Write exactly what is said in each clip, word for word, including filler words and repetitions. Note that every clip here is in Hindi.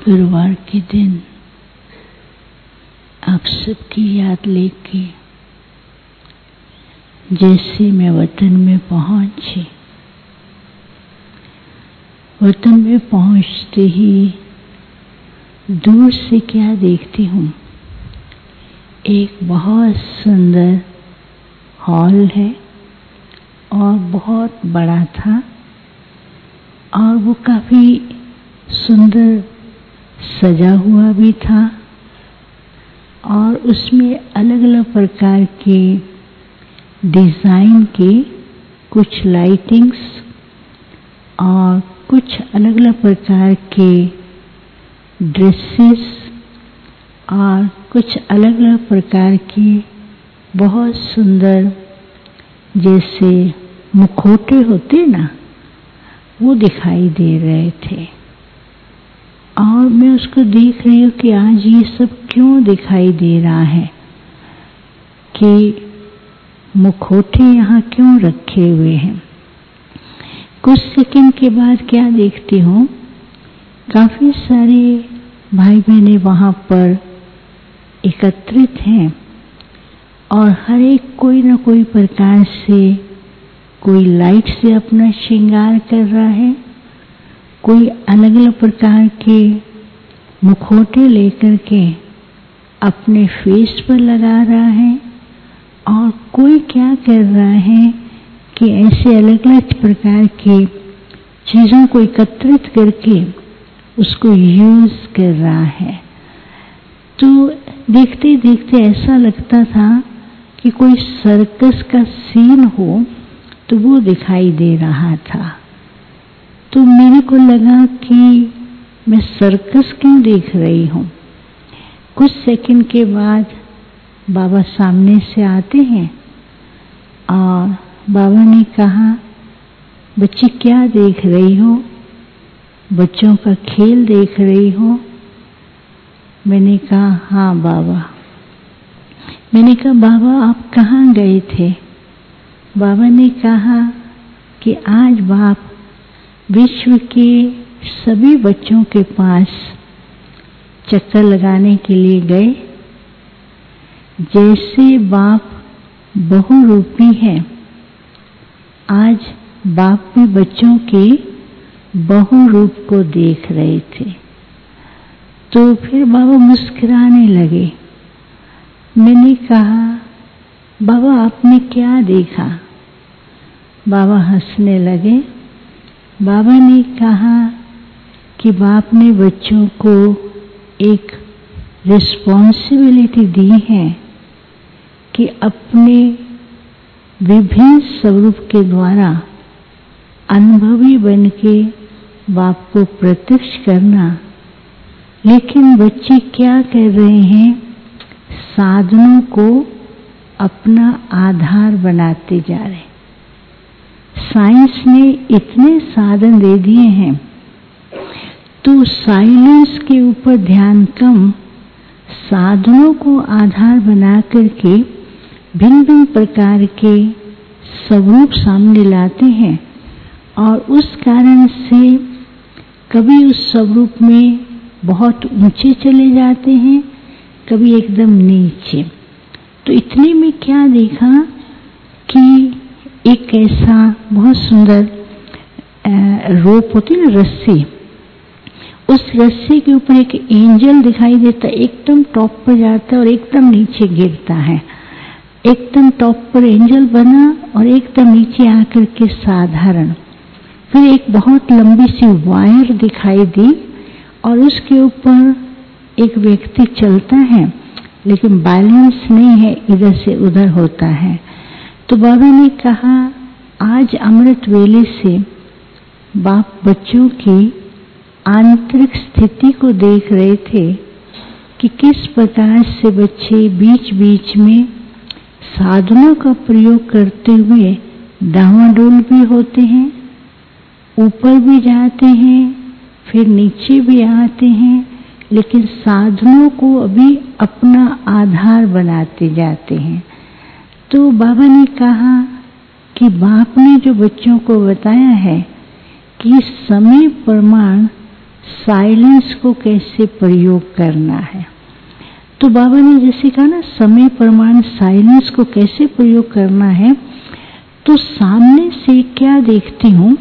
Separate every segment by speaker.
Speaker 1: गुरुवार के दिन आप सबकी याद लेके जैसे मैं वतन में पहुंची, वतन में पहुंचते ही दूर से क्या देखती हूँ, एक बहुत सुंदर हॉल है और बहुत बड़ा था और वो काफी सुंदर सजा हुआ भी था और उसमें अलग अलग प्रकार के डिज़ाइन के कुछ लाइटिंग्स और कुछ अलग अलग प्रकार के ड्रेसेस और कुछ अलग अलग प्रकार के बहुत सुंदर जैसे मुखौटे होते ना, वो दिखाई दे रहे थे। और मैं उसको देख रही हूँ कि आज ये सब क्यों दिखाई दे रहा है, कि मुखौटे यहाँ क्यों रखे हुए हैं। कुछ सेकंड के बाद क्या देखती हूँ, काफी सारे भाई बहनें वहाँ पर एकत्रित हैं और हर एक कोई ना कोई प्रकार से, कोई लाइट से अपना श्रृंगार कर रहा है, कोई अलग अलग प्रकार के मुखौटे लेकर के अपने फेस पर लगा रहा है और कोई क्या कर रहा है कि ऐसे अलग अलग प्रकार की चीज़ों को एकत्रित करके उसको यूज कर रहा है। तो देखते देखते ऐसा लगता था कि कोई सर्कस का सीन हो तो वो दिखाई दे रहा था। तो मेरे को लगा कि मैं सर्कस क्यों देख रही हूँ। कुछ सेकंड के बाद बाबा सामने से आते हैं और बाबा ने कहा, बच्ची क्या देख रही हो, बच्चों का खेल देख रही हो। मैंने कहा हाँ बाबा। मैंने कहा बाबा आप कहाँ गए थे। बाबा ने कहा कि आज बाप विश्व के सभी बच्चों के पास चक्कर लगाने के लिए गए। जैसे बाप बहुरूपी है, आज बाप भी बच्चों के बहुरूप को देख रहे थे। तो फिर बाबा मुस्कुराने लगे। मैंने कहा बाबा आपने क्या देखा। बाबा हंसने लगे। बाबा ने कहा कि बाप ने बच्चों को एक रिस्पॉन्सिबिलिटी दी है कि अपने विभिन्न स्वरूप के द्वारा अनुभवी बन के बाप को प्रत्यक्ष करना। लेकिन बच्चे क्या कर रहे हैं, साधनों को अपना आधार बनाते जा रहे हैं। साइंस ने इतने साधन दे दिए हैं तो साइलेंस के ऊपर ध्यान कम, साधनों को आधार बना करके भिन्न भिन्न प्रकार के स्वरूप सामने लाते हैं और उस कारण से कभी उस स्वरूप में बहुत ऊंचे चले जाते हैं, कभी एकदम नीचे। तो इतने में क्या देखा कि एक ऐसा बहुत सुंदर रोप होती है, रस्सी, उस रस्सी के ऊपर एक एंजल दिखाई देता है। एकदम टॉप पर जाता है और एकदम नीचे गिरता है। एकदम टॉप पर एंजल बना और एकदम नीचे आकर के साधारण। फिर एक बहुत लंबी सी वायर दिखाई दी और उसके ऊपर एक व्यक्ति चलता है, लेकिन बैलेंस नहीं है, इधर से उधर होता है। तो बाबा ने कहा आज अमृत वेले से बाप बच्चों की आंतरिक स्थिति को देख रहे थे कि किस प्रकार से बच्चे बीच बीच में साधनों का प्रयोग करते हुए डावाडोल भी होते हैं, ऊपर भी जाते हैं, फिर नीचे भी आते हैं, लेकिन साधनों को अभी अपना आधार बनाते जाते हैं। तो बाबा ने कहा कि बाप ने जो बच्चों को बताया है कि समय प्रमाण साइलेंस को कैसे प्रयोग करना है। तो बाबा ने जैसे कहा ना, समय प्रमाण साइलेंस को कैसे प्रयोग करना है। तो सामने से क्या देखती हूँ,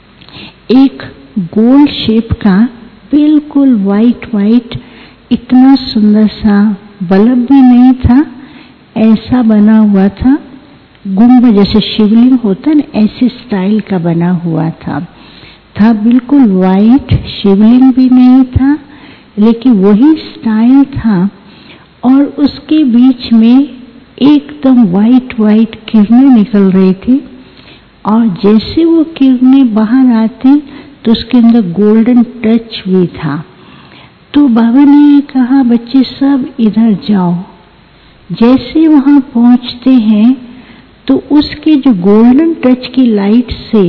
Speaker 1: एक गोल शेप का बिल्कुल वाइट वाइट, इतना सुंदर सा बल्ब भी नहीं था, ऐसा बना हुआ था, गुंबद जैसे शिवलिंग होता है ना, ऐसे स्टाइल का बना हुआ था था बिल्कुल वाइट, शिवलिंग भी नहीं था, लेकिन वही स्टाइल था। और उसके बीच में एकदम वाइट वाइट किरणें निकल रही थी, और जैसे वो किरणें बाहर आती तो उसके अंदर गोल्डन टच भी था। तो बाबा ने कहा, बच्चे सब इधर जाओ। जैसे वहां पहुंचते हैं तो उसके जो गोल्डन टच की लाइट से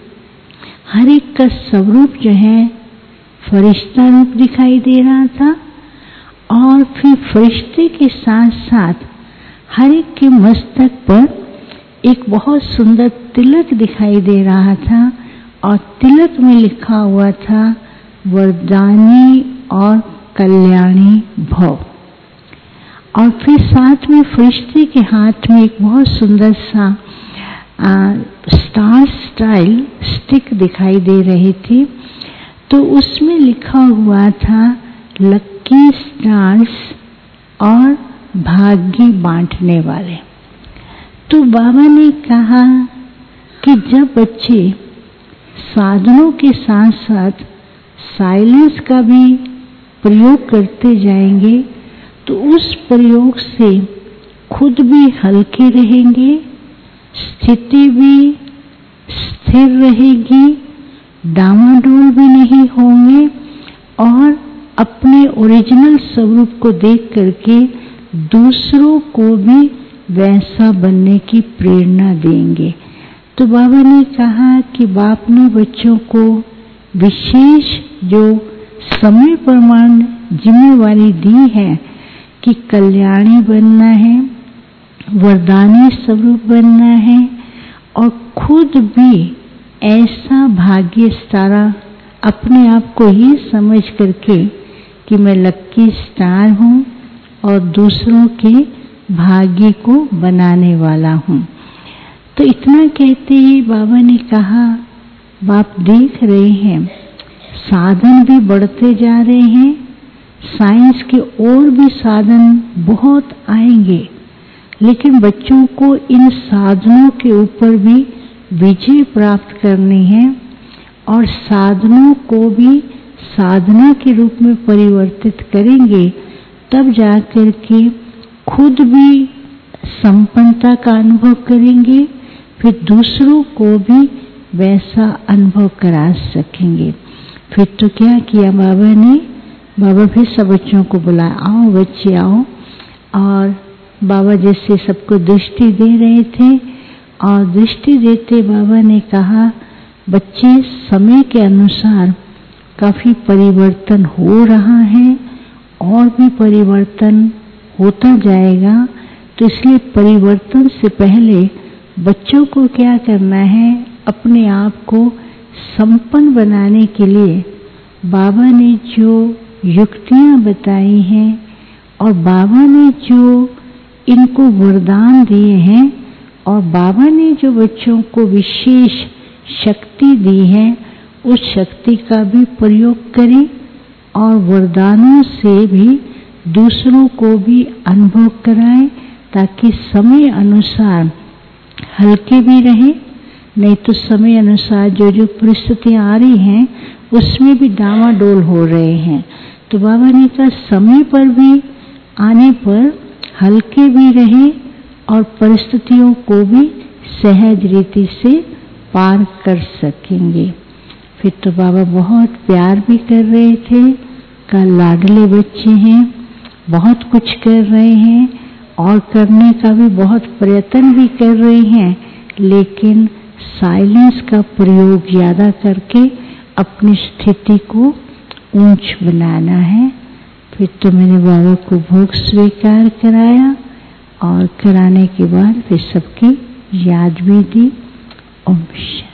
Speaker 1: हर एक का स्वरूप जो है फरिश्ता रूप दिखाई दे रहा था, और फिर फरिश्ते के साथ साथ हर एक के मस्तक पर एक बहुत सुंदर तिलक दिखाई दे रहा था, और तिलक में लिखा हुआ था वरदानी और कल्याणी भव। और फिर साथ में फरिश्ते के हाथ में एक बहुत सुंदर सा आ, स्टार स्टाइल स्टिक दिखाई दे रही थी। तो उसमें लिखा हुआ था लक्की स्टार्स और भाग्य बांटने वाले। तो बाबा ने कहा कि जब बच्चे साधनों के साथ साथ साइलेंस का भी प्रयोग करते जाएंगे तो उस प्रयोग से खुद भी हल्के रहेंगे, स्थिति भी स्थिर रहेगी, डामाडोल भी नहीं होंगे, और अपने ओरिजिनल स्वरूप को देख करके दूसरों को भी वैसा बनने की प्रेरणा देंगे। तो बाबा ने कहा कि बाप ने बच्चों को विशेष जो समय प्रमाण जिम्मेवारी दी है कि कल्याणी बनना है, वरदानी स्वरूप बनना है, और खुद भी ऐसा भाग्य तारा अपने आप को ये समझ करके कि मैं लक्की स्टार हूँ और दूसरों के भाग्य को बनाने वाला हूँ। तो इतना कहते ही बाबा ने कहा, बाप देख रहे हैं साधन भी बढ़ते जा रहे हैं, साइंस के और भी साधन बहुत आएंगे, लेकिन बच्चों को इन साधनों के ऊपर भी विजय प्राप्त करनी है, और साधनों को भी साधना के रूप में परिवर्तित करेंगे, तब जाकर के खुद भी संपन्नता का अनुभव करेंगे, फिर दूसरों को भी वैसा अनुभव करा सकेंगे। फिर तो क्या किया बाबा ने, बाबा फिर सब बच्चों को बुलाया, आओ बच्चे आओ। और बाबा जैसे सबको दृष्टि दे रहे थे, और दृष्टि देते बाबा ने कहा, बच्चे समय के अनुसार काफी परिवर्तन हो रहा है, और भी परिवर्तन होता जाएगा। तो इसलिए परिवर्तन से पहले बच्चों को क्या करना है, अपने आप को संपन्न बनाने के लिए बाबा ने जो युक्तियां बताई हैं, और बाबा ने जो इनको वरदान दिए हैं, और बाबा ने जो बच्चों को विशेष शक्ति दी है, उस शक्ति का भी प्रयोग करें, और वरदानों से भी दूसरों को भी अनुभव कराएं, ताकि समय अनुसार हल्के भी रहे। नहीं तो समय अनुसार जो जो परिस्थितियां आ रही हैं उसमें भी डामाडोल हो रहे हैं। तो बाबा ने कहा समय पर भी आने पर हल्के भी रहे, और परिस्थितियों को भी सहज रीति से पार कर सकेंगे। फिर तो बाबा बहुत प्यार भी कर रहे थे, का लाडले बच्चे हैं, बहुत कुछ कर रहे हैं, और करने का भी बहुत प्रयत्न भी कर रहे हैं, लेकिन साइलेंस का प्रयोग ज्यादा करके अपनी स्थिति को ऊंच बनाना है। फिर तो मैंने बाबा को भोग स्वीकार कराया, और कराने के बाद फिर सबकी याद भी दी। ओम शांति।